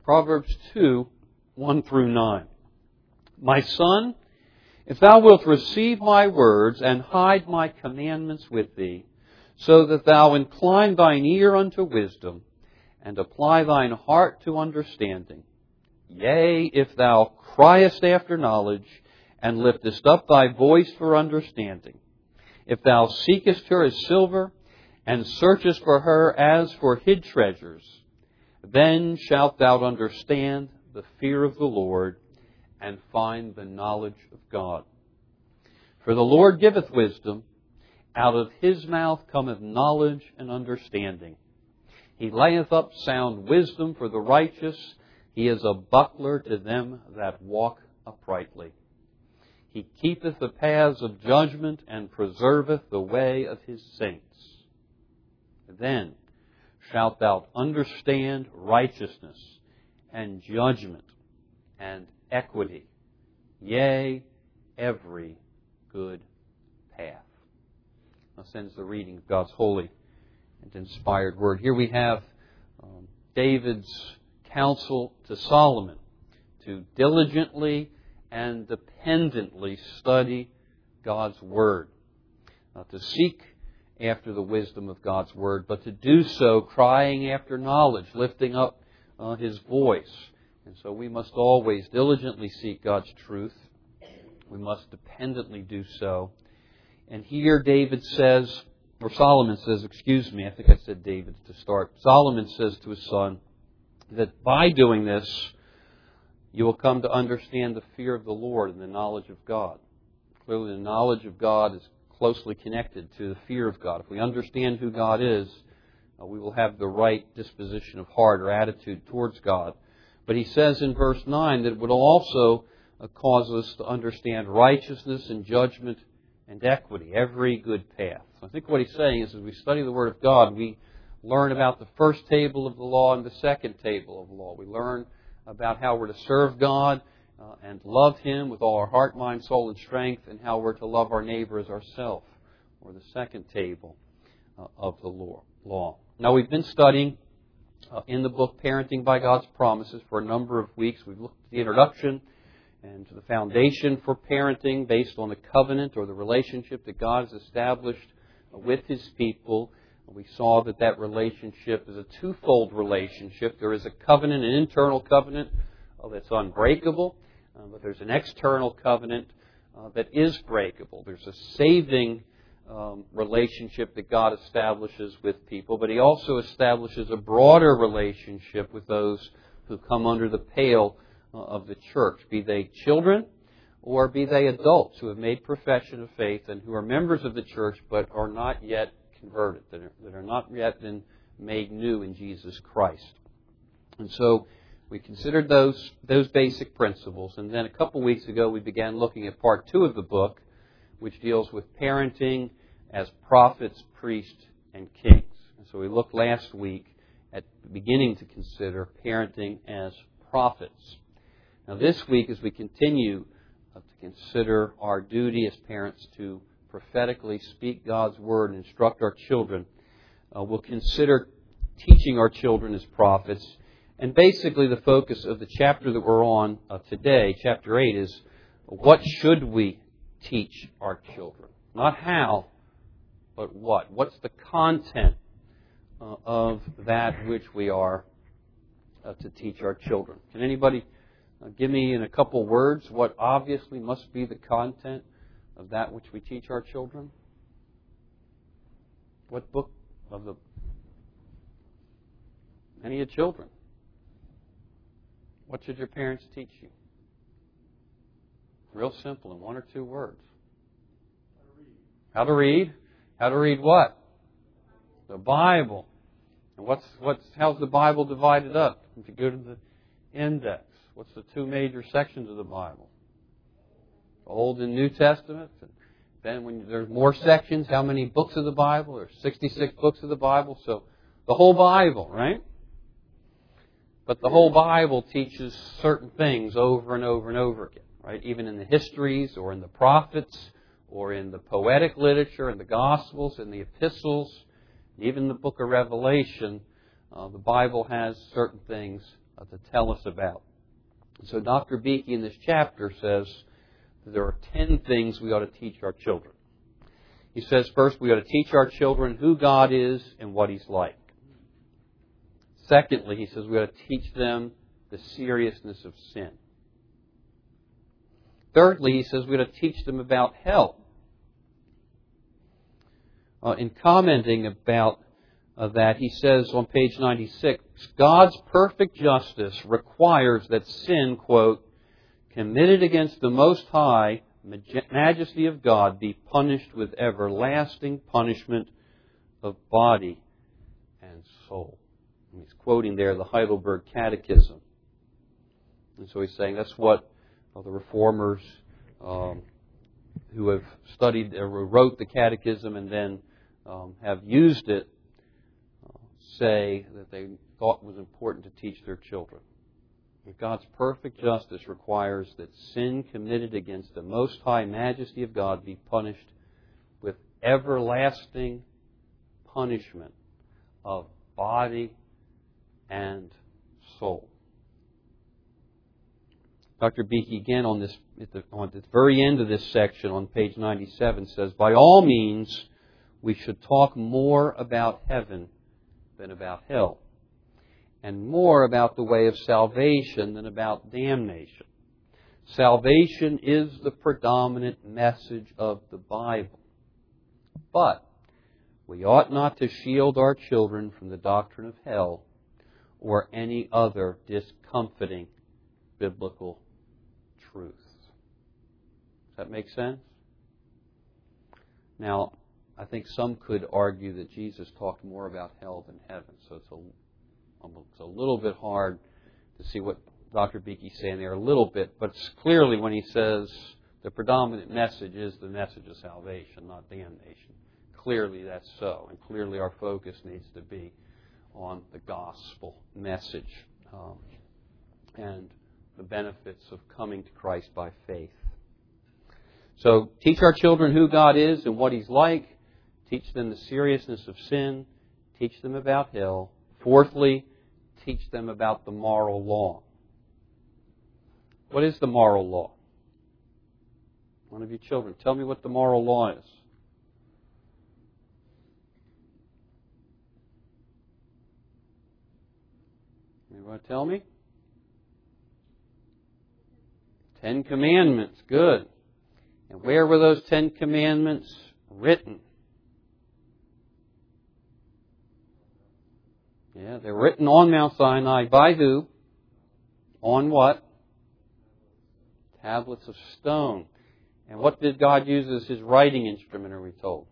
Proverbs 2, 1 through 9. My son, if thou wilt receive my words and hide my commandments with thee, so that thou incline thine ear unto wisdom and apply thine heart to understanding, yea, if thou criest after knowledge and liftest up thy voice for understanding, if thou seekest her as silver and searchest for her as for hid treasures, then shalt thou understand the fear of the Lord and find the knowledge of God. For the Lord giveth wisdom, out of his mouth cometh knowledge and understanding. He layeth up sound wisdom for the righteous. He is a buckler to them that walk uprightly. He keepeth the paths of judgment and preserveth the way of his saints. Then shalt thou understand righteousness and judgment and equity, yea, every good path. Now sends the reading of God's holy and inspired word. Here we have David's counsel to Solomon to diligently and dependently study God's Word. To seek after the wisdom of God's Word, but to do so crying after knowledge, lifting up his voice. And so we must always diligently seek God's truth. We must dependently do so. And here David says, or Solomon says, I think I said David to start. Solomon says to his son that by doing this, you will come to understand the fear of the Lord and the knowledge of God. Clearly, the knowledge of God is closely connected to the fear of God. If we understand who God is, we will have the right disposition of heart or attitude towards God. But he says in verse 9 that it would also cause us to understand righteousness and judgment and equity, every good path. So I think what he's saying is as we study the Word of God, we learn about the first table of the law and the second table of the law. We learn about how we're to serve God and love Him with all our heart, mind, soul, and strength, and how we're to love our neighbor as ourselves, or the second table of the law. Now, we've been studying in the book Parenting by God's Promises for a number of weeks. We've looked at the introduction and to the foundation for parenting based on the covenant or the relationship that God has established with His people. We saw that relationship is a twofold relationship. There is a covenant, an internal covenant that's unbreakable, but there's an external covenant that is breakable. There's a saving relationship that God establishes with people, but He also establishes a broader relationship with those who come under the pale of the church, be they children or be they adults who have made profession of faith and who are members of the church but are not yet converted, that are not yet been made new in Jesus Christ. And so we considered those basic principles, and then a couple weeks ago we began looking at part 2 of the book, which deals with parenting as prophets, priests, and kings. And so we looked last week at beginning to consider parenting as prophets. Now this week, as we continue to consider our duty as parents to prophetically speak God's Word and instruct our children, we'll consider teaching our children as prophets. And basically the focus of the chapter that we're on today, chapter 8, is what should we teach our children? Not how, but what. What's the content of that which we are to teach our children? Can anybody give me in a couple words what obviously must be the content of that which we teach our children? What book of the... Any of your children? What should your parents teach you? Real simple, in 1 or 2 words. How to read. How to read what? The Bible. And how's the Bible divided up? If you go to the index, what's the 2 major sections of the Bible? Old and New Testament. Then when there's more sections, how many books of the Bible? There's 66 books of the Bible. So the whole Bible, right? But the whole Bible teaches certain things over and over and over again, right? Even in the histories or in the prophets or in the poetic literature and the Gospels and the epistles, even the book of Revelation, the Bible has certain things to tell us about. So Dr. Beeke in this chapter says that there are 10 things we ought to teach our children. He says, first, we ought to teach our children who God is and what He's like. Secondly, he says we ought to teach them the seriousness of sin. Thirdly, he says we ought to teach them about hell. In commenting about that, he says on page 96, God's perfect justice requires that sin, quote, committed against the Most High majesty of God be punished with everlasting punishment of body and soul. And he's quoting there the Heidelberg Catechism. And so he's saying that's what the Reformers who have studied or wrote the Catechism and then have used it say that they thought was important to teach their children. That God's perfect justice requires that sin committed against the Most High majesty of God be punished with everlasting punishment of body and soul. Dr. Beeke again on the very end of this section on page 97 says, by all means, we should talk more about heaven than about hell, and more about the way of salvation than about damnation. Salvation is the predominant message of the Bible. But we ought not to shield our children from the doctrine of hell or any other discomfiting biblical truths. Does that make sense? Now, I think some could argue that Jesus talked more about hell than heaven, so it's a little bit hard to see what Dr. Beeke's saying there a little bit, but clearly when he says the predominant message is the message of salvation, not damnation. Clearly that's so, and clearly our focus needs to be on the gospel message and the benefits of coming to Christ by faith. So teach our children who God is and what He's like. Teach them the seriousness of sin. Teach them about hell. Fourthly, teach them about the moral law. What is the moral law? One of you children, tell me what the moral law is. You want to tell me? 10 Commandments. Good. And where were those 10 Commandments written? Yeah, they're written on Mount Sinai by who? On what? Tablets of stone. And what did God use as His writing instrument, are we told?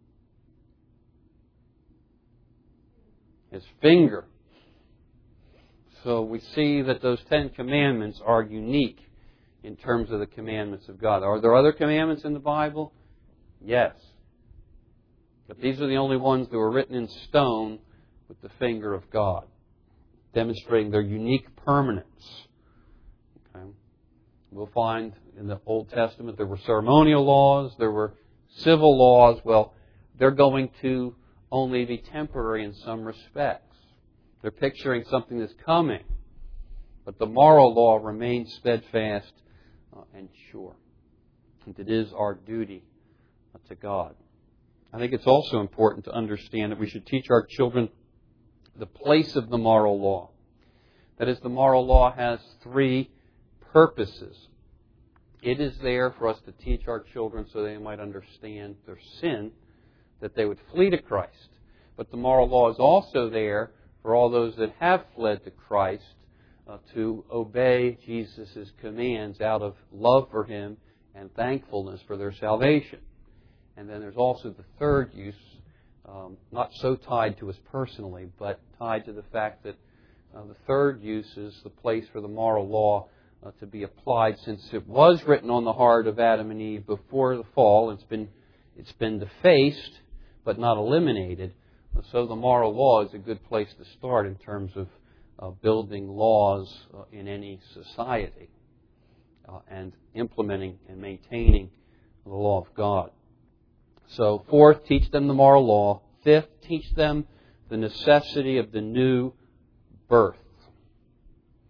His finger. So we see that those 10 Commandments are unique in terms of the commandments of God. Are there other commandments in the Bible? Yes. But these are the only ones that were written in stone with the finger of God, demonstrating their unique permanence. Okay. We'll find in the Old Testament there were ceremonial laws, there were civil laws. Well, they're going to only be temporary in some respects. They're picturing something that's coming. But the moral law remains steadfast and sure. And it is our duty to God. I think it's also important to understand that we should teach our children the place of the moral law. That is, the moral law has 3 purposes. It is there for us to teach our children so they might understand their sin, that they would flee to Christ. But the moral law is also there for all those that have fled to Christ to obey Jesus' commands out of love for Him and thankfulness for their salvation. And then there's also the third use, not so tied to us personally, but tied to the fact that the third use is the place for the moral law to be applied, since it was written on the heart of Adam and Eve before the fall. It's been defaced, but not eliminated. So the moral law is a good place to start in terms of building laws in any society and implementing and maintaining the law of God. So, fourth, teach them the moral law. Fifth, teach them the necessity of the new birth.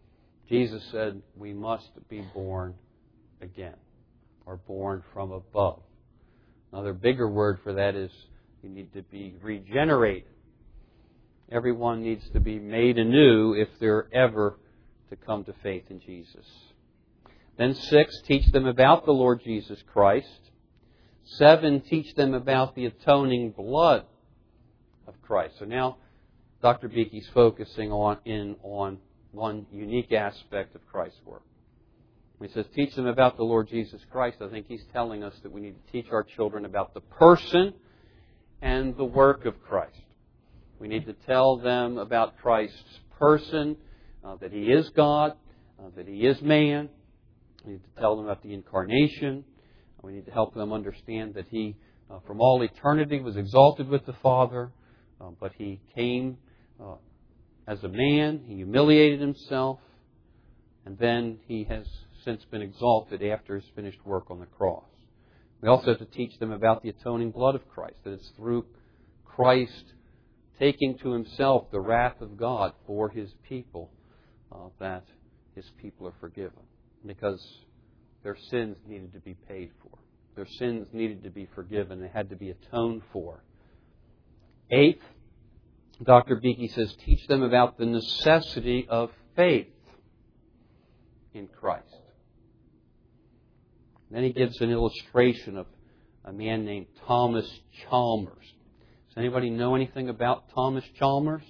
Jesus said we must be born again, or born from above. Another bigger word for that is you need to be regenerated. Everyone needs to be made anew if they're ever to come to faith in Jesus. Then 6, teach them about the Lord Jesus Christ. 7, teach them about the atoning blood of Christ. So now Dr. Beeke's focusing on one unique aspect of Christ's work. When he says teach them about the Lord Jesus Christ, I think he's telling us that we need to teach our children about the person and the work of Christ. We need to tell them about Christ's person, that He is God, that He is man. We need to tell them about the incarnation. We need to help them understand that He, from all eternity, was exalted with the Father, but He came as a man. He humiliated Himself, and then He has since been exalted after His finished work on the cross. We also have to teach them about the atoning blood of Christ, that it's through Christ taking to Himself the wrath of God for His people that His people are forgiven, because their sins needed to be paid for. Their sins needed to be forgiven. They had to be atoned for. 8, Dr. Beeke says, teach them about the necessity of faith in Christ. Then he gives an illustration of a man named Thomas Chalmers. Does anybody know anything about Thomas Chalmers?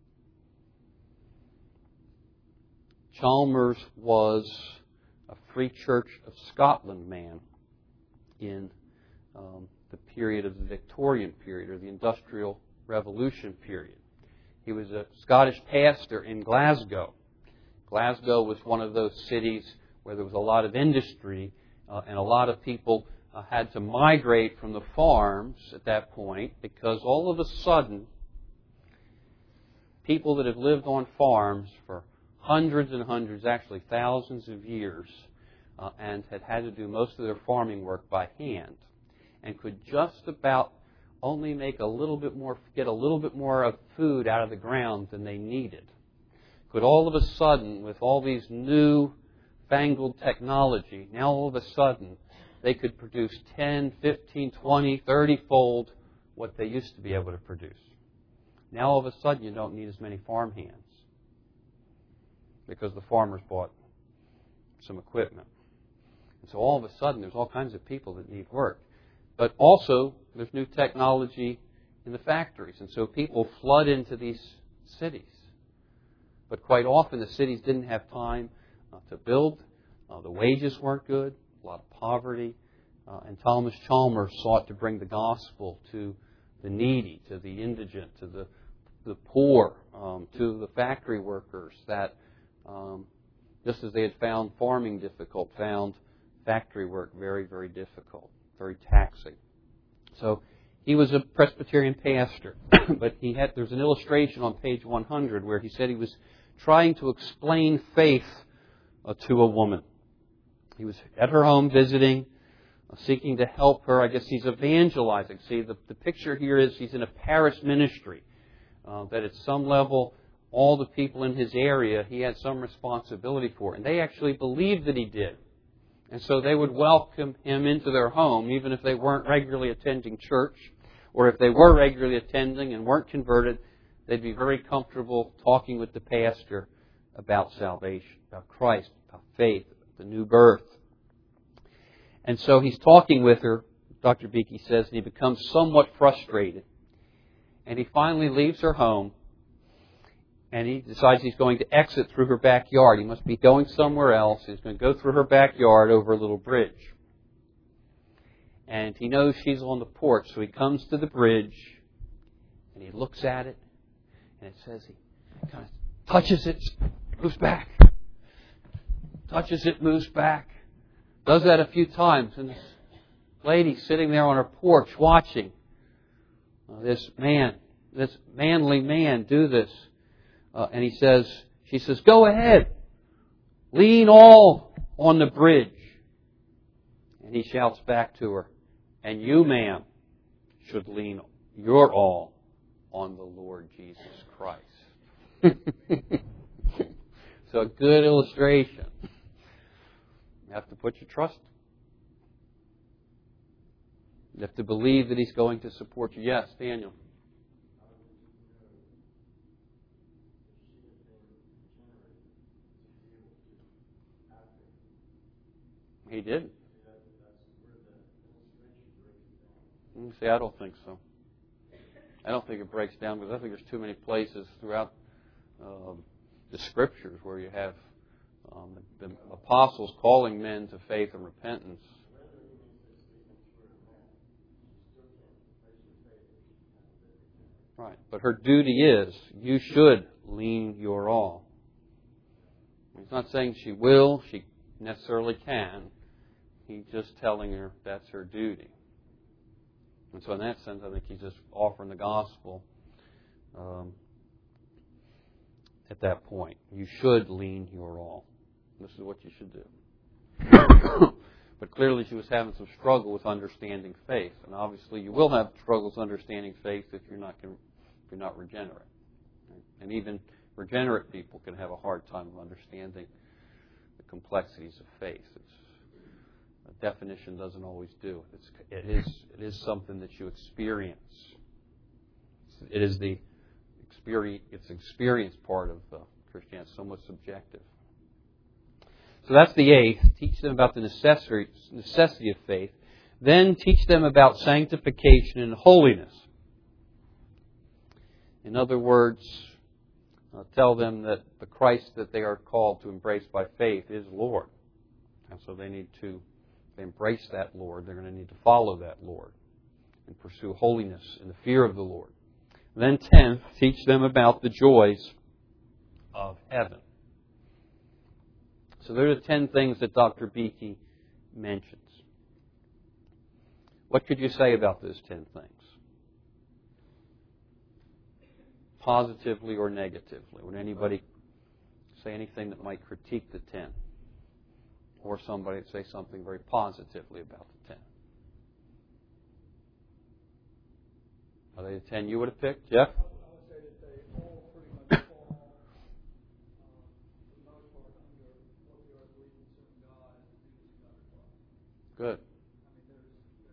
Chalmers was a Free Church of Scotland man in the period of the Victorian period, or the Industrial Revolution period. He was a Scottish pastor in Glasgow. Glasgow was one of those cities where there was a lot of industry, and a lot of people had to migrate from the farms at that point, because all of a sudden, people that had lived on farms for hundreds and hundreds, actually thousands of years, and had to do most of their farming work by hand, and could just about only make a little bit more, get a little bit more of food out of the ground than they needed, could all of a sudden, with all these new fangled technology, now all of a sudden they could produce 10, 15, 20, 30-fold what they used to be able to produce. Now all of a sudden you don't need as many farm hands, because the farmers bought some equipment. And so all of a sudden there's all kinds of people that need work. But also there's new technology in the factories. And so people flood into these cities. But quite often the cities didn't have time to build. The wages weren't good. A lot of poverty. And Thomas Chalmers sought to bring the gospel to the needy, to the indigent, to the poor, to the factory workers that, just as they had found farming difficult, found factory work very, very difficult, very taxing. So he was a Presbyterian pastor, but there's an illustration on page 100 where he said he was trying to explain faith to a woman. He was at her home visiting, seeking to help her. I guess he's evangelizing. See, the picture here is he's in a parish ministry, that at some level all the people in his area he had some responsibility for. And they actually believed that he did. And so they would welcome him into their home, even if they weren't regularly attending church, or if they were regularly attending and weren't converted, they'd be very comfortable talking with the pastor about salvation, about Christ, about faith, the new birth. And so he's talking with her, Dr. Beeke says, and he becomes somewhat frustrated. And he finally leaves her home, and he decides he's going to exit through her backyard. He must be going somewhere else. He's going to go through her backyard over a little bridge. And he knows she's on the porch, so he comes to the bridge, and he looks at it, and it says he kind of touches it, moves back. Touches it, moves back. Does that a few times. And this lady sitting there on her porch watching this manly man do this. And she says, go ahead. Lean all on the bridge. And he shouts back to her, and you, ma'am, should lean your all on the Lord Jesus Christ. It's a good illustration. You have to put your trust. You have to believe that He's going to support you. Yes, Daniel. He did. See, I don't think so. I don't think it breaks down because I think there's too many places throughout the Scriptures where you have the apostles calling men to faith and repentance. Right. But her duty is, you should lean your all. He's not saying she will, she necessarily can. He's just telling her that's her duty. And so in that sense, I think he's just offering the gospel at that point. You should lean your all. This is what you should do. But clearly she was having some struggle with understanding faith. And obviously you will have struggles understanding faith if you're not regenerate. And even regenerate people can have a hard time of understanding the complexities of faith. A definition doesn't always do. It is something that you experience. It is the experience part of Christianity. It's somewhat subjective. So that's the eighth. Teach them about the necessity of faith. Then teach them about sanctification and holiness. In other words, tell them that the Christ that they are called to embrace by faith is Lord. And so they need to embrace that Lord. They're going to need to follow that Lord and pursue holiness in the fear of the Lord. Then 10th, teach them about the joys of heaven. So there are the 10 things that Dr. Beeke mentions. What could you say about those 10 things? Positively or negatively? Would anybody say anything that might critique the 10? Or somebody say something very positively about the 10? Are they the 10 you would have picked? Jeff? I would say that they all pretty much fall, for the most part, under what we are believing in God and the duties God requires. Good. I mean, there's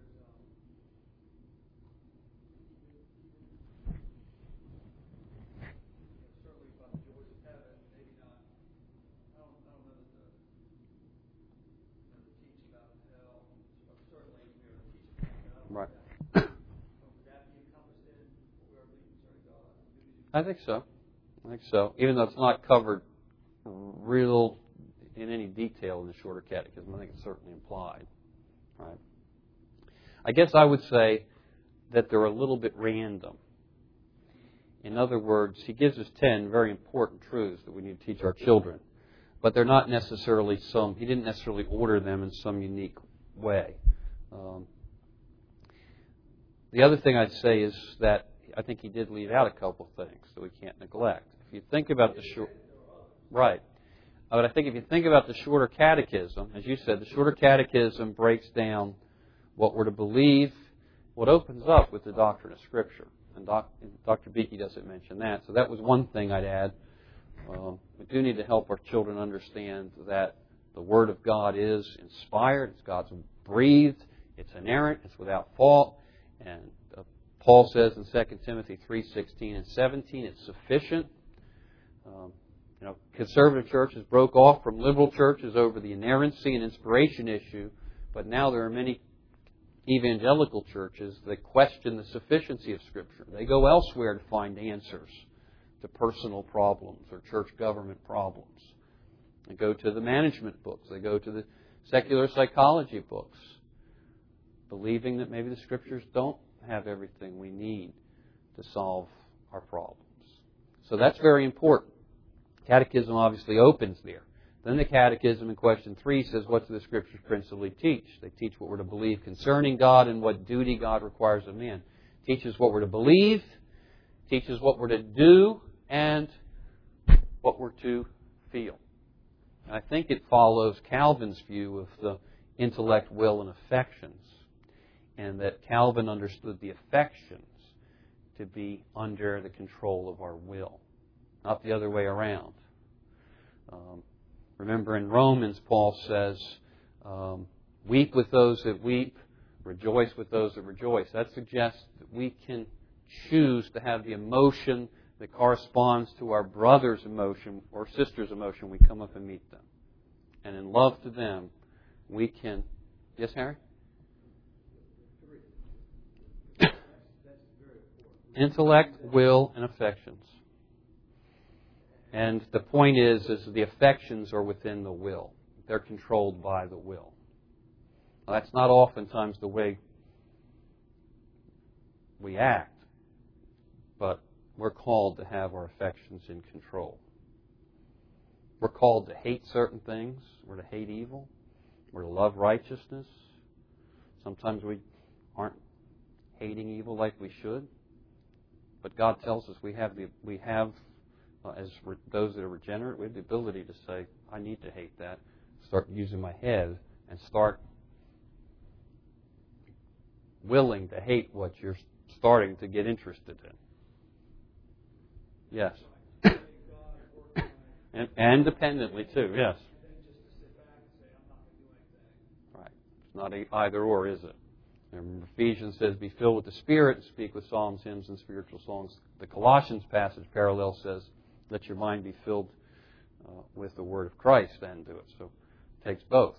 certainly about the joys of heaven, maybe not. I don't know that the teaching about hell, but certainly we are teaching about Right. that. Would that be encompassed in what we are believing concerning God? I think so. Even though it's not covered real in any detail in the Shorter Catechism, I think it's certainly implied. Right. I guess I would say that they're a little bit random. In other words, he gives us 10 very important truths that we need to teach our children. But they're not necessarily he didn't necessarily order them in some unique way. The other thing I'd say is that I think he did leave out a couple things that we can't neglect. If you think about right. But I think if you think about the Shorter Catechism, as you said, the Shorter Catechism breaks down what we're to believe, what opens up with the doctrine of Scripture. And Dr. Beeke doesn't mention that. So that was one thing I'd add. We do need to help our children understand that the Word of God is inspired, it's God's breathed, it's inerrant, it's without fault. And Paul says in 2 Timothy 3:16 and 17, it's sufficient. Conservative churches broke off from liberal churches over the inerrancy and inspiration issue, but now there are many evangelical churches that question the sufficiency of Scripture. They go elsewhere to find answers to personal problems or church government problems. They go to the management books. They go to the secular psychology books, believing that maybe the Scriptures don't have everything we need to solve our problems. So that's very important. Catechism obviously opens there. Then the Catechism in question 3 says, what do the Scriptures principally teach? They teach what we're to believe concerning God and what duty God requires of man. Teaches what we're to believe, teaches what we're to do, and what we're to feel. And I think it follows Calvin's view of the intellect, will, and affections, and that Calvin understood the affections to be under the control of our will, not the other way around. Remember in Romans, Paul says, weep with those that weep, rejoice with those that rejoice. That suggests that we can choose to have the emotion that corresponds to our brother's emotion or sister's emotion when we come up and meet them. And in love to them, we can... Yes, Harry? Intellect, will, and affections. And the point is the affections are within the will. They're controlled by the will. Now, that's not oftentimes the way we act, but we're called to have our affections in control. We're called to hate certain things. We're to hate evil. We're to love righteousness. Sometimes we aren't hating evil like we should. But God tells us we have as those that are regenerate, we have the ability to say, I need to hate that. Start using my head and start willing to hate what you're starting to get interested in. Yes. and dependently too, yes. Right. It's not either or, is it? Remember, Ephesians says, be filled with the Spirit, speak with psalms, hymns, and spiritual songs. The Colossians passage parallel says, let your mind be filled with the Word of Christ and do it. So it takes both.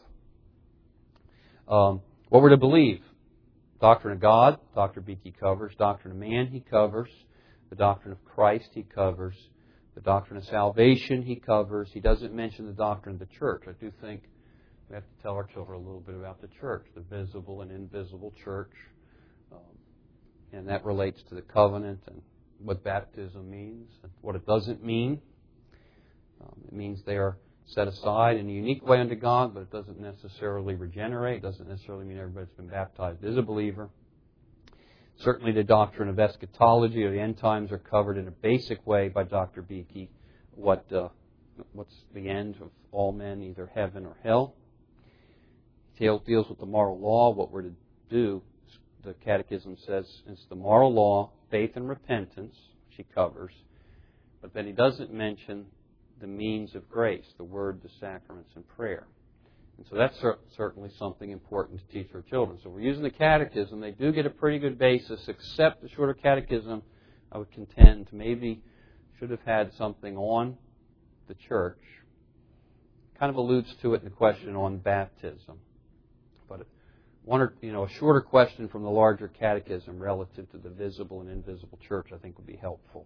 What we're to believe. Doctrine of God, Dr. Beeke covers. Doctrine of man, he covers. The doctrine of Christ, he covers. The doctrine of salvation, he covers. He doesn't mention the doctrine of the church. I do think we have to tell our children a little bit about the church, the visible and invisible church. And that relates to the covenant and what baptism means and what it doesn't mean. It means they are set aside in a unique way unto God, but it doesn't necessarily regenerate. It doesn't necessarily mean everybody that's been baptized is a believer. Certainly the doctrine of eschatology or the end times are covered in a basic way by Dr. Beeke. What's the end of all men, either heaven or hell. He deals with the moral law, what we're to do. The Catechism says it's the moral law, faith and repentance, which he covers. But then he doesn't mention the means of grace, the Word, the sacraments, and prayer. And so that's certainly something important to teach our children. So we're using the Catechism. They do get a pretty good basis, except the shorter Catechism, I would contend, maybe should have had something on the church. Kind of alludes to it in the question on baptism. But a shorter question from the larger Catechism relative to the visible and invisible church, I think, would be helpful.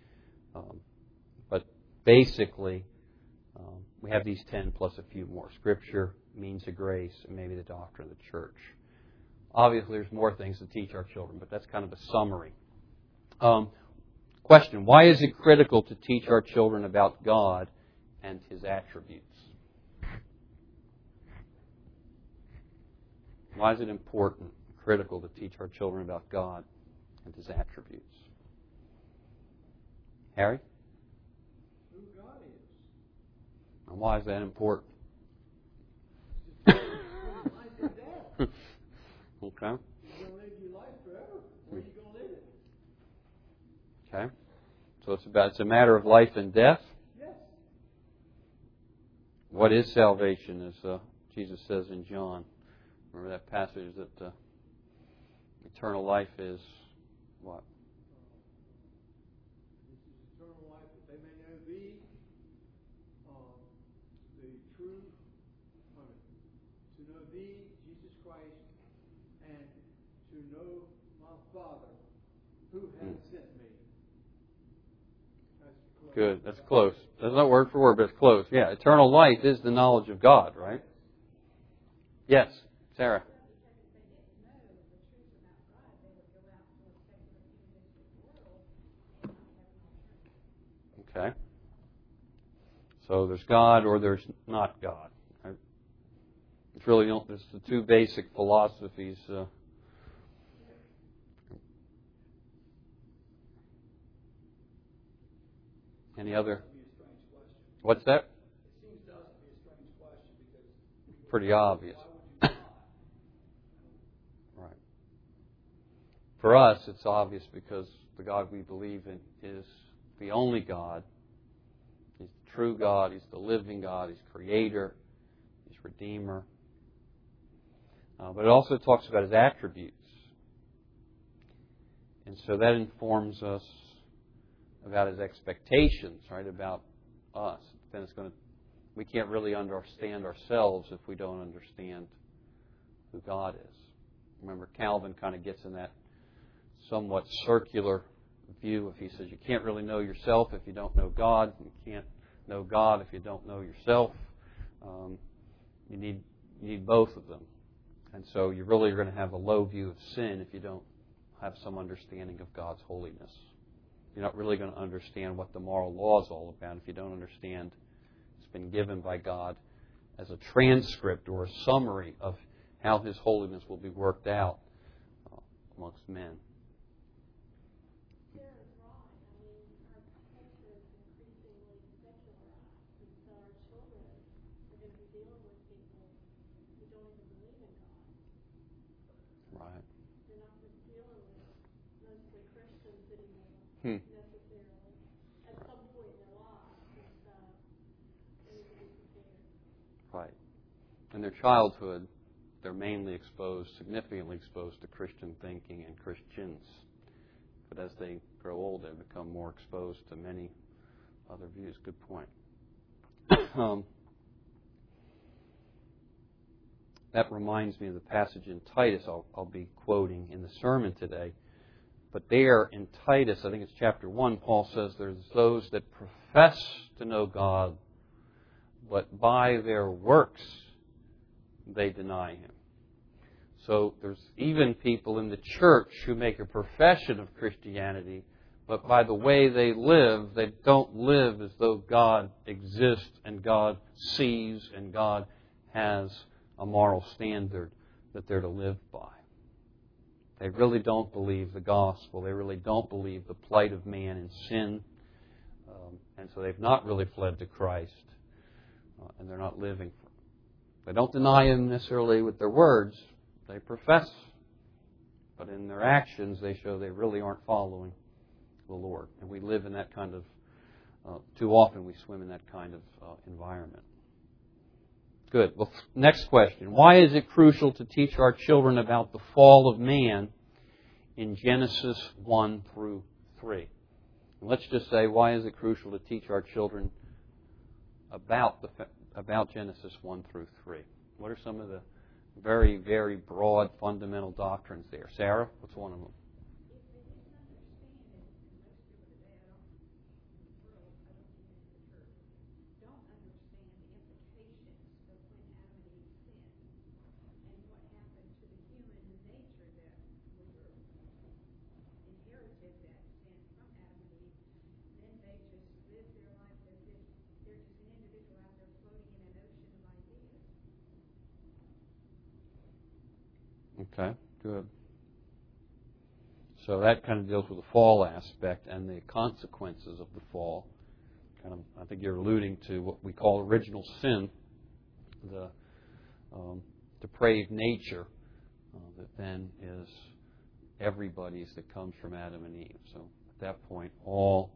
But basically, we have these 10 plus a few more. Scripture, means of grace, and maybe the doctrine of the church. Obviously, there's more things to teach our children, but that's kind of a summary. Question, why is it critical to teach our children about God and His attributes? Why is it important, critical to teach our children about God and His attributes? Harry? Who God is. And why is that important? Life and death. Okay. You're going to live your life forever. Where are you going to live it? Okay. So it's a matter of life and death? Yes. What is salvation, as Jesus says in John? Remember that passage that eternal life is what? This is eternal life, that they may know Thee, the true, to know Thee, Jesus Christ, and to know my Father, who hath sent me. That's close. Good. That's close. That's not word for word, but it's close. Yeah. Eternal life is the knowledge of God, right? Yes. Sarah. Okay. So there's God or there's not God. Right? It's really there's the two basic philosophies. Any other? What's that? It seems to us to be a strange question because Pretty obvious. Right. For us, it's obvious because the God we believe in is the only God. He's true God. He's the living God. He's Creator. He's Redeemer. But it also talks about His attributes. And so that informs us about His expectations, right, about us. Then we can't really understand ourselves if we don't understand who God is. Remember, Calvin kind of gets in that somewhat circular view. If he says you can't really know yourself if you don't know God, you can't know God if you don't know yourself. You need both of them. And so you really are going to have a low view of sin if you don't have some understanding of God's holiness. You're not really going to understand what the moral law is all about if you don't understand it's been given by God as a transcript or a summary of how His holiness will be worked out amongst men. Necessarily. At some point in their lives, they need to be prepared. Right. In their childhood, they're mainly significantly exposed to Christian thinking and Christians. But as they grow old, they become more exposed to many other views. Good point. That reminds me of the passage in Titus I'll be quoting in the sermon today. But there in Titus, I think it's chapter 1, Paul says there's those that profess to know God, but by their works they deny Him. So there's even people in the church who make a profession of Christianity, but by the way they live, they don't live as though God exists and God sees and God has a moral standard that they're to live by. They really don't believe the gospel. They really don't believe the plight of man in sin. And so they've not really fled to Christ. And they're not living for Him. They don't deny Him necessarily with their words. They profess. But in their actions, they show they really aren't following the Lord. And we live in that kind of, too often we swim in that kind of environment. Good. Well, next question. Why is it crucial to teach our children about the fall of man in Genesis 1 through 3? And let's just say, why is it crucial to teach our children about Genesis 1 through 3? What are some of the very, very broad fundamental doctrines there? Sarah, what's one of them? Okay, good. So that kind of deals with the fall aspect and the consequences of the fall. I think you're alluding to what we call original sin, the depraved nature that then is everybody's that comes from Adam and Eve. So at that point, all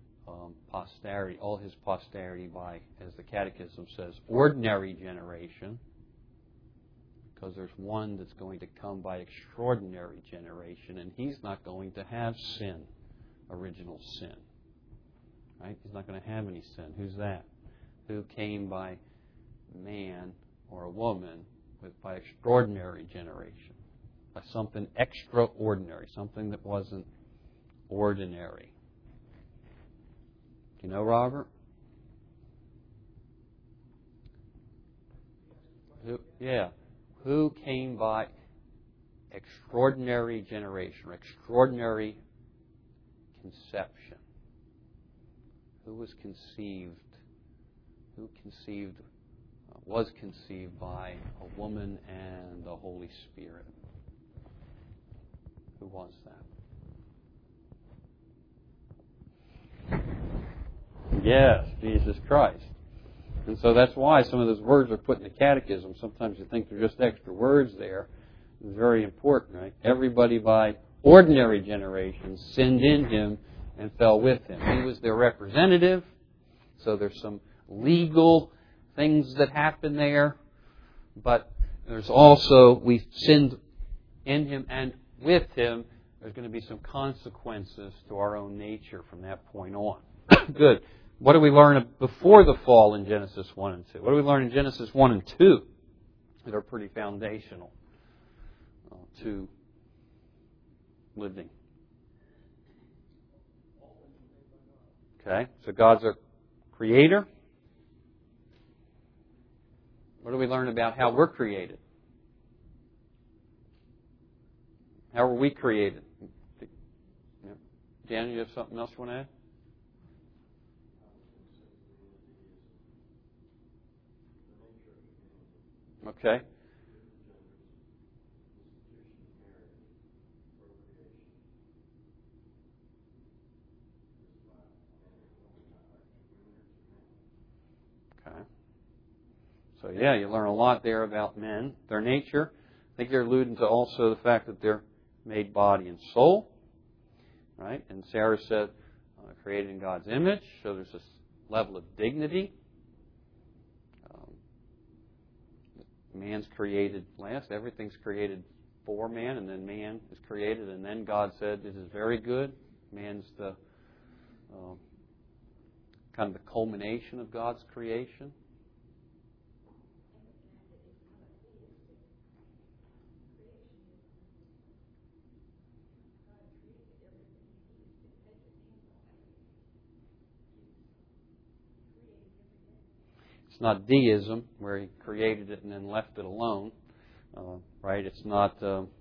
his posterity by, as the Catechism says, ordinary generation, because there's one that's going to come by extraordinary generation, and he's not going to have sin, original sin. Right? He's not going to have any sin. Who's that? Who came by man or a woman by extraordinary generation, by something extraordinary, something that wasn't ordinary. Do you know, Robert? Who came by extraordinary generation, or extraordinary conception? Who was conceived? Was conceived by a woman and the Holy Spirit? Who was that? Yes, Jesus Christ. And so that's why some of those words are put in the Catechism. Sometimes you think they're just extra words there. It's very important, right? Everybody by ordinary generation sinned in Him and fell with Him. He was their representative, So there's some legal things that happen there. But there's also, we sinned in Him and with Him. There's going to be some consequences to our own nature from that point on. Good. What do we learn before the fall in Genesis 1 and 2? What do we learn in Genesis 1 and 2 that are pretty foundational to living? Okay, so God's our creator. What do we learn about how we're created? How were we created? Jan, you have something else you want to add? Okay. Okay. So yeah, you learn a lot there about men, their nature. I think you're alluding to also the fact that they're made body and soul, right? And Sarah said, created in God's image, so there's this level of dignity. Man's created last. Everything's created for man, and then man is created, and then God said, "This is very good." Man's the kind of the culmination of God's creation. It's not deism, where He created it and then left it alone, right? It's not.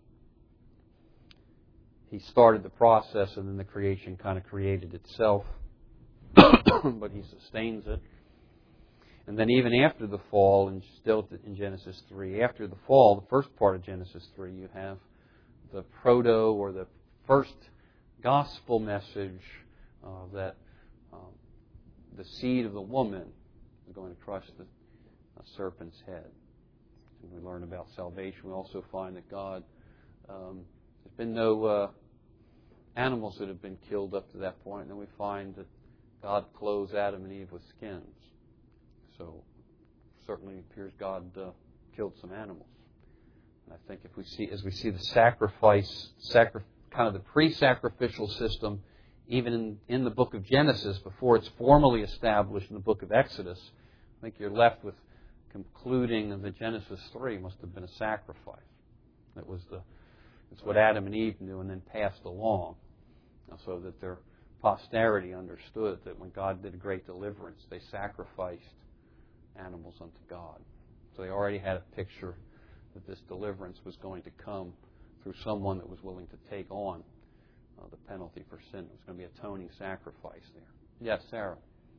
He started the process and then the creation kind of created itself, but He sustains it. And then even after the fall, and still in Genesis 3, after the fall, the first part of Genesis 3, you have the proto or the first gospel message that the seed of the woman is going to crush the serpent's head. And we learn about salvation. We also find that God, there's been no animals that have been killed up to that point. And then we find that God clothes Adam and Eve with skins. So certainly it appears God killed some animals. And I think as we see the sacrifice, kind of the pre-sacrificial system, even in the book of Genesis, before it's formally established in the book of Exodus, I think you're left with concluding that Genesis 3 must have been a sacrifice. It's what Adam and Eve knew and then passed along, so that their posterity understood that when God did a great deliverance, they sacrificed animals unto God. So they already had a picture that this deliverance was going to come through someone that was willing to take on the penalty for sin. It was going to be atoning sacrifice there. Yes, Sarah.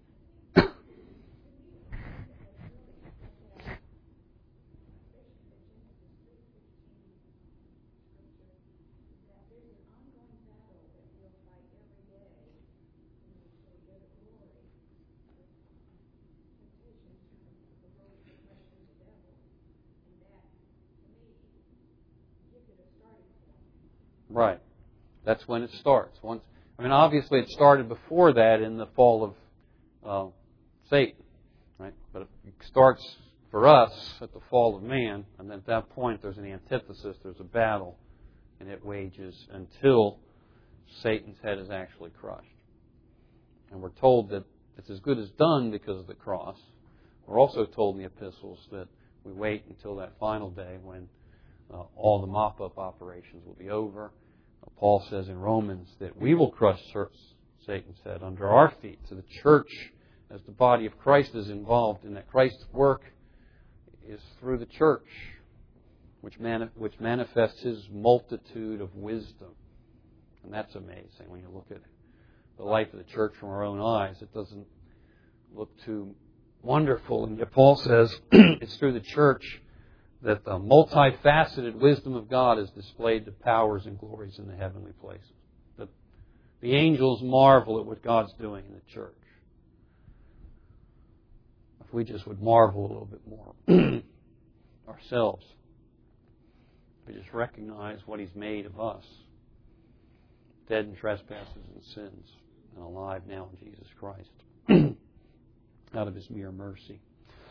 Right. That's when it starts. Obviously it started before that in the fall of Satan, right? But it starts for us at the fall of man, and at that point there's an antithesis, there's a battle, and it wages until Satan's head is actually crushed. And we're told that it's as good as done because of the cross. We're also told in the epistles that we wait until that final day when all the mop-up operations will be over. Paul says in Romans that we will crush Satan's head under our feet. So the church, as the body of Christ, is involved in that. Christ's work is through the church, which manifests His multitude of wisdom. And that's amazing when you look at the life of the church from our own eyes. It doesn't look too wonderful. And yet Paul says it's through the church that the multifaceted wisdom of God is displayed to powers and glories in the heavenly places. That the angels marvel at what God's doing in the church. If we just would marvel a little bit more ourselves. If we just recognize what He's made of us. Dead in trespasses and sins, and alive now in Jesus Christ. out of His mere mercy.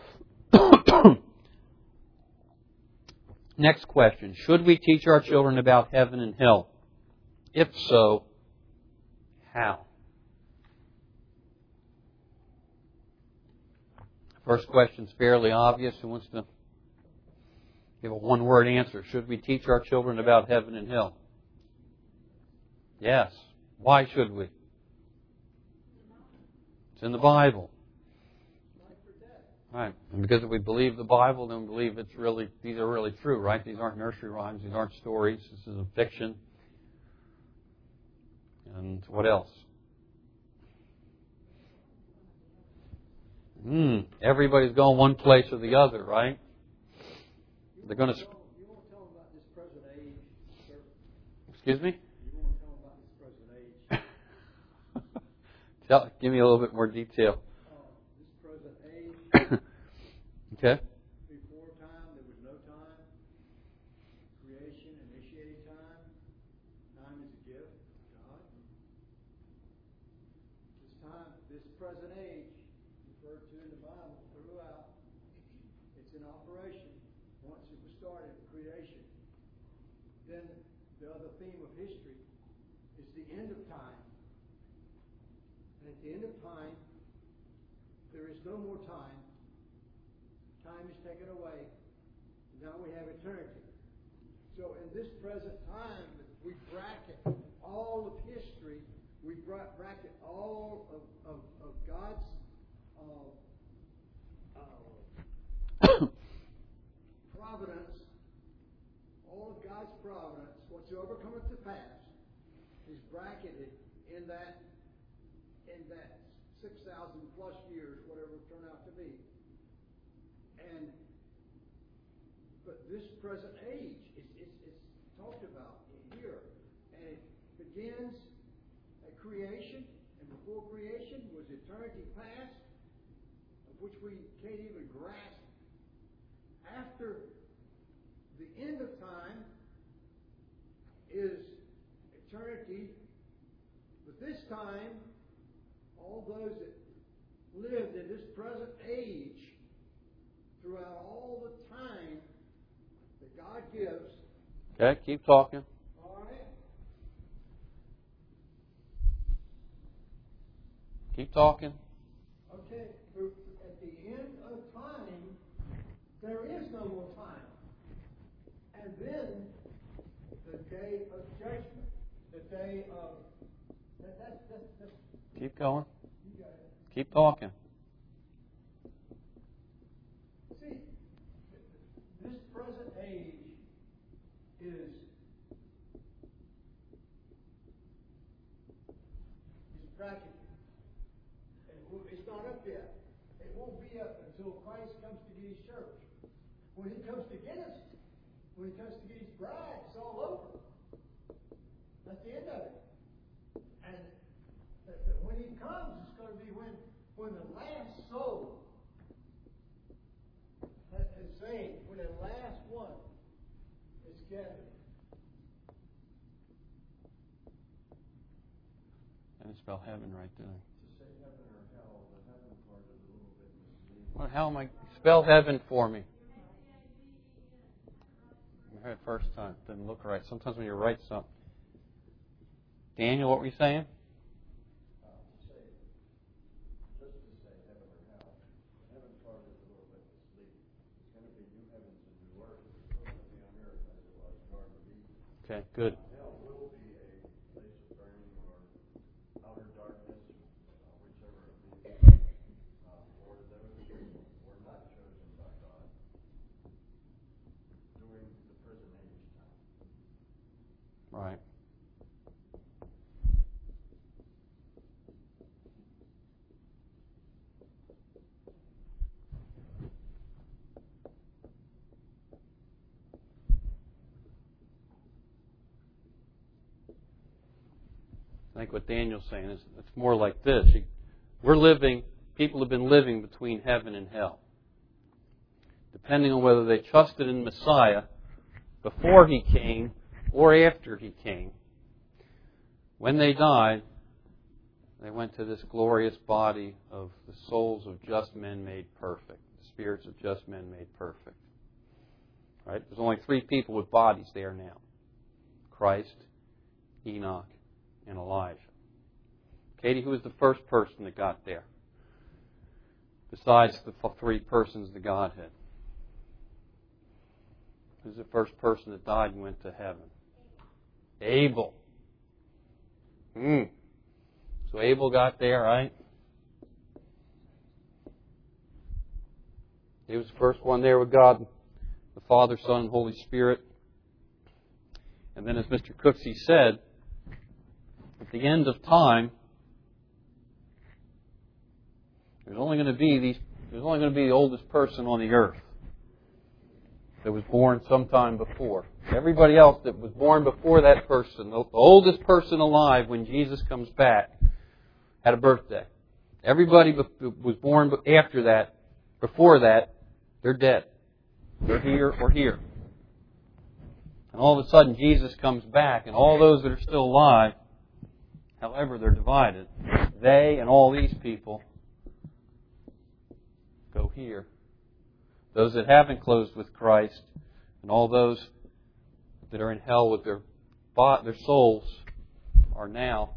Next question. Should we teach our children about heaven and hell? If so, how? First question's fairly obvious. Who wants to give a one-word answer? Should we teach our children about heaven and hell? Yes. Why should we? It's in the Bible. Right. And because if we believe the Bible, then we believe these are really true, right? These aren't nursery rhymes. These aren't stories. This is a fiction. And what else? Everybody's going one place or the other, right? They're going to... You won't tell them about this present age, sir. Excuse me? You won't tell them about this present age. Give me a little bit more detail. This present age. Okay. Before time, there was no time. Creation initiated time. Time is a gift of God. This present age, referred to in the Bible throughout, it's in operation. Once it was started, creation. Then the other theme of history is the end of time. And at the end of time, there is no more time. Time is taken away. Now we have eternity. So in this present time, we bracket all of history. We bracket all of God's providence. All of God's providence, whatsoever cometh to pass, is bracketed in that 6,000 plus years, whatever it turned out to be. But this present age is talked about here, and it begins at creation, and before creation was eternity past, of which we can't even grasp. After the end of time is eternity, but this time, all those that lived in this present age, throughout all the time that God gives. Okay, keep talking. All right. Keep talking. Okay. At the end of time, there is no more time. And then the day of judgment, the day of... Keep going. You got it. Keep talking. See, this present age is bracketed. It's not up yet. It won't be up until Christ comes to get His church. When He comes to get us, when He comes to get His bride, it's all over. That's the end of it. And when He comes, it's going to be when the last soul is saved, when the last one is gathered. And spell heaven right there. To say heaven or hell, the heaven part is a little bit misleading. Well, how am I? Spell heaven for me. I heard it first time. Didn't look right. Sometimes when you write something. Daniel, what were you saying? Just to say heaven or hell, the heaven part is a little bit misleading. It's going to be new heavens and new earth. It's still going to be on earth as it was Garden of Eden. Okay, good. Hell will be a place of burning or outer darkness, whichever it may be, for those who were not chosen by God during the present age time. Right. I think what Daniel's saying is it's more like this. People have been living between heaven and hell. Depending on whether they trusted in Messiah before He came or after He came. When they died, They went to this glorious body of the souls of just men made perfect. The spirits of just men made perfect. Right? There's only 3 people with bodies there now. Christ, Enoch, and Elijah. Katie, who was the first person that got there? Besides the 3 persons of the Godhead. Who's the first person that died and went to heaven? Abel. So Abel got there, right? He was the first one there with God, the Father, Son, and Holy Spirit. And then as Mr. Cooksey said, at the end of time, there's only going to be the oldest person on the earth that was born sometime before. Everybody else that was born before that person, the oldest person alive when Jesus comes back, had a birthday. Everybody was born after that, before that, they're dead. They're here or here. And all of a sudden Jesus comes back, and all those that are still alive, however they're divided, they and all these people go here. Those that haven't closed with Christ, and all those that are in hell with their souls, are now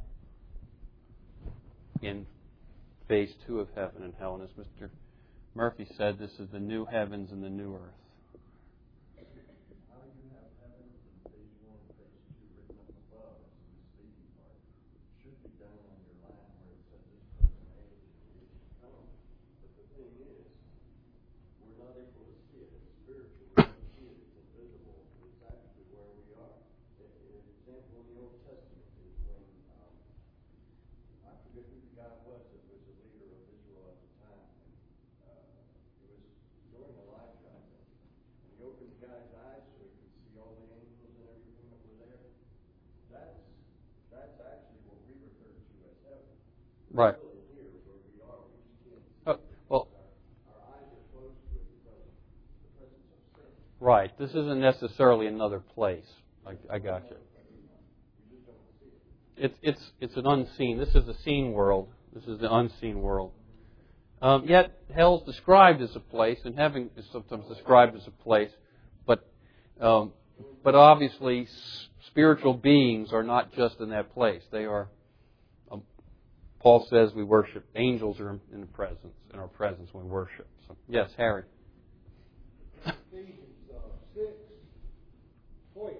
in phase 2 of heaven and hell. And as Mr. Murphy said, this is the new heavens and the new earth. How do you have heaven in phase 1 and phase 2 written up above as the misleading part? It should be down on your line where it says this present age is come. But the thing is, we're not able to see it. It's spiritual. We don't see it. It's invisible. It's actually where we are. An example in the Old Testament is when I forget who the guy was that was the leader of Israel at the time. It was during Elijah, I think. And he opened the guy's eyes so he could see all the angels and everything that were there. That's actually what we refer to as heaven. Right. We're still here where we are. We just can't see. Well, our eyes are closed to it because of the presence of sin. right. This isn't necessarily another place. I got you. It's an unseen. This is the seen world. This is the unseen world. Yet hell's described as a place, and heaven is sometimes described as a place. But obviously, spiritual beings are not just in that place. They are. Paul says we worship. Angels are in our presence when we worship. So, yes, Harry. Ephesians 6:12.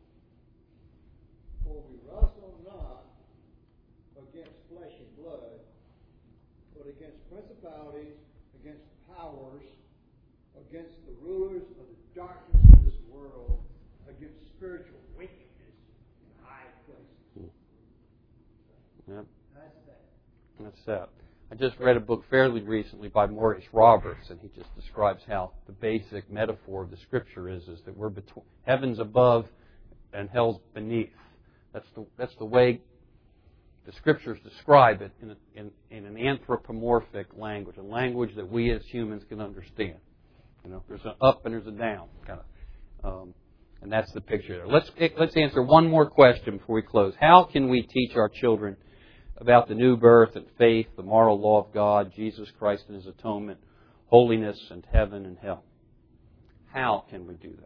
For we wrestle not against flesh and blood, but against principalities, against powers, against the rulers of the darkness of this world, against spiritual wickedness in high places. Yep. That's that. That's that. I just read a book fairly recently by Maurice Roberts, and he just describes how the basic metaphor of the Scripture is that we're between heaven's above and hell's beneath. That's the way the Scriptures describe it in an anthropomorphic language, a language that we as humans can understand. There's an up and there's a down, kind of, and that's the picture there. Let's answer one more question before we close. How can we teach our children about the new birth and faith, the moral law of God, Jesus Christ and His atonement, holiness and heaven and hell? How can we do that?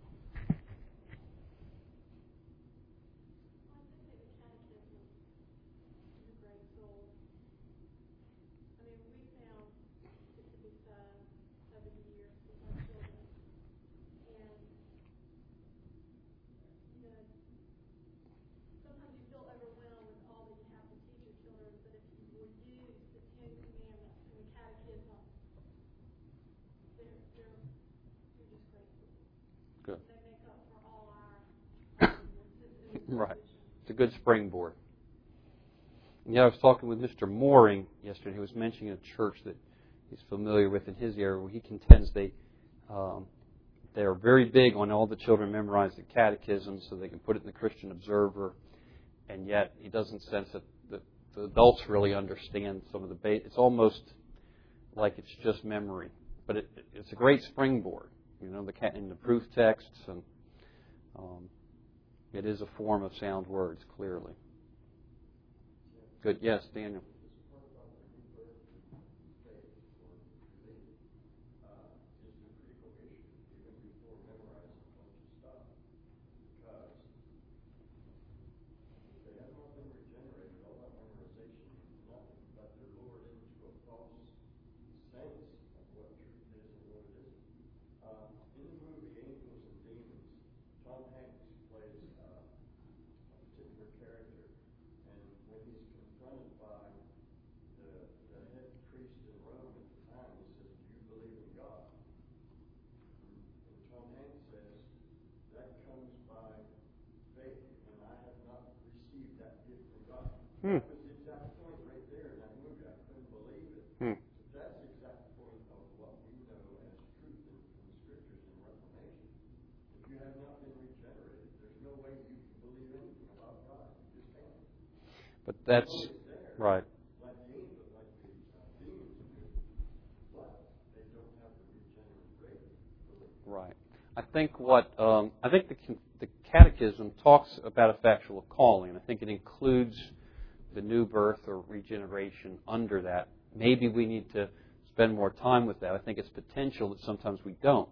Right. It's a good springboard. I was talking with Mr. Mooring yesterday. He was mentioning a church that he's familiar with in his area where he contends they're very big on all the children memorize the catechism so they can put it in the Christian Observer, and yet he doesn't sense that the adults really understand some of the base. It's almost like it's just memory, but it's a great springboard. In the proof texts, and it is a form of sound words, clearly. Good. Yes, Daniel. Hmm. That was the exact point right there in that movie. I couldn't believe it. That's the exact point of what we know as truth from the Scriptures and Reformation. If you have not been regenerated, there's no way you can believe anything about God. You just can't. But that's right. Like the angels, like the demons do, but they don't have the regenerated belief. Right. I think the Catechism talks about effectual calling. I think it includes the new birth or regeneration under that. Maybe we need to spend more time with that. I think it's potential that sometimes we don't.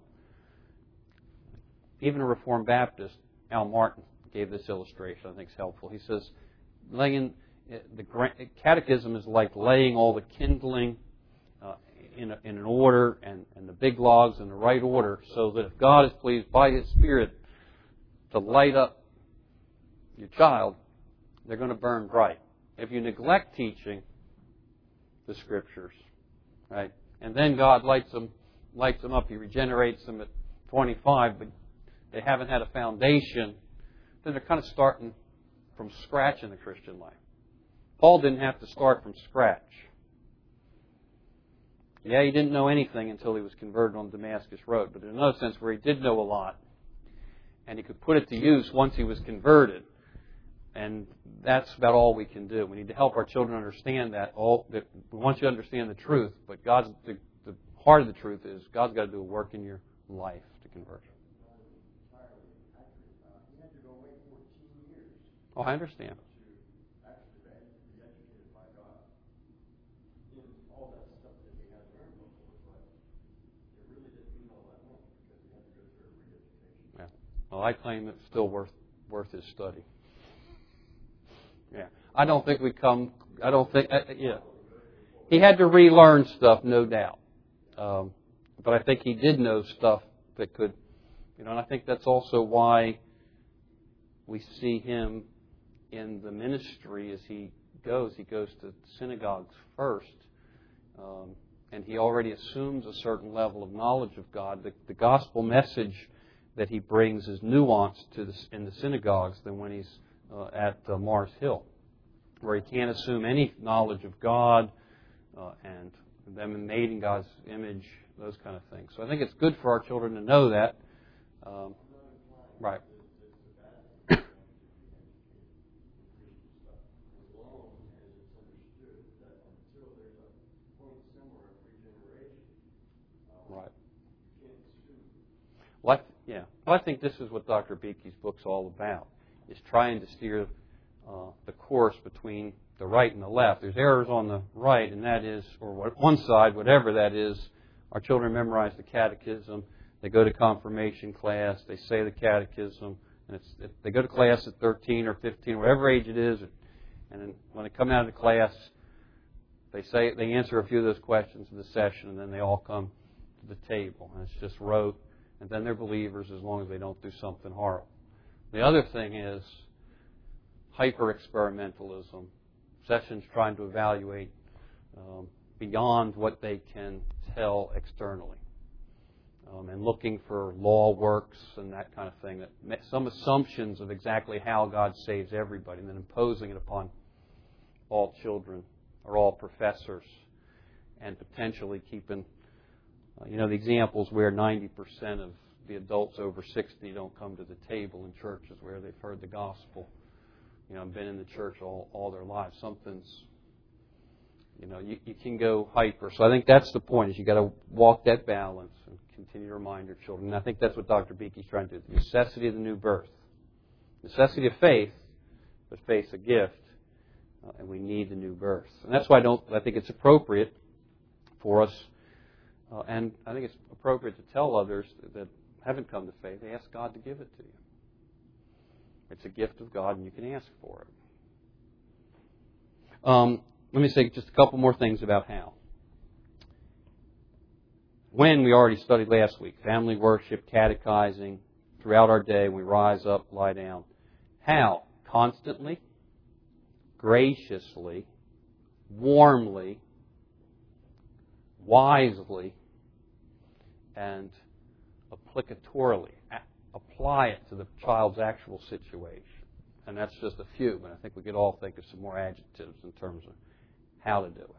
Even a Reformed Baptist, Al Martin, gave this illustration I think is helpful. He says, the Catechism is like laying all the kindling in an order and the big logs in the right order, so that if God is pleased by His Spirit to light up your child, they're going to burn bright. If you neglect teaching the Scriptures, right, and then God lights them up, He regenerates them at 25, but they haven't had a foundation, then they're kind of starting from scratch in the Christian life. Paul didn't have to start from scratch. Yeah, he didn't know anything until he was converted on the Damascus Road, but in another sense where he did know a lot, and he could put it to use once he was converted. And that's about all we can do. We need to help our children understand that. We want you to understand the truth, but the heart of the truth is God's got to do a work in your life to convert you. He had to go away 14 years. Oh, I understand. To actually be educated by God in all that stuff that he had learned before, but it really didn't mean all that much because he had to go through a re-education. Yeah. Well, I claim it's still worth his study. Yeah. I don't think he had to relearn stuff, no doubt. But I think he did know stuff that could, and I think that's also why we see him in the ministry as he goes. He goes to synagogues first, and he already assumes a certain level of knowledge of God. The gospel message that he brings is nuanced in the synagogues than when he's at Mars Hill, where he can't assume any knowledge of God and them made in God's image, those kind of things. So I think it's good for our children to know that. Right. Right. Well, I think this is what Dr. Beakey's book's all about, is trying to steer the course between the right and the left. There's errors on the right, and that is, or one side, whatever that is. Our children memorize the catechism. They go to confirmation class. They say the catechism. And they go to class at 13 or 15, whatever age it is. And then when they come out of the class, they answer a few of those questions in the session, and then they all come to the table. And it's just rote. And then they're believers as long as they don't do something horrible. The other thing is hyper-experimentalism. Sessions trying to evaluate beyond what they can tell externally. And looking for law works and that kind of thing. Some assumptions of exactly how God saves everybody and then imposing it upon all children or all professors and potentially keeping, the examples where 90% of the adults over 60 don't come to the table in churches where they've heard the gospel. Been in the church all their lives. Something's, you can go hyper. So I think that's the point, is you got to walk that balance and continue to remind your children. And I think that's what Dr. Beakey's trying to do. The necessity of the new birth. Necessity of faith, but faith's a gift. And we need the new birth. And that's why I think it's appropriate for us, and I think it's appropriate to tell others that haven't come to faith, ask God to give it to you. It's a gift of God, and you can ask for it. Let me say just a couple more things about how. When, we already studied last week, family worship, catechizing, throughout our day, we rise up, lie down. How? Constantly, graciously, warmly, wisely, and applicatorily. Apply it to the child's actual situation. And that's just a few, but I think we could all think of some more adjectives in terms of how to do it.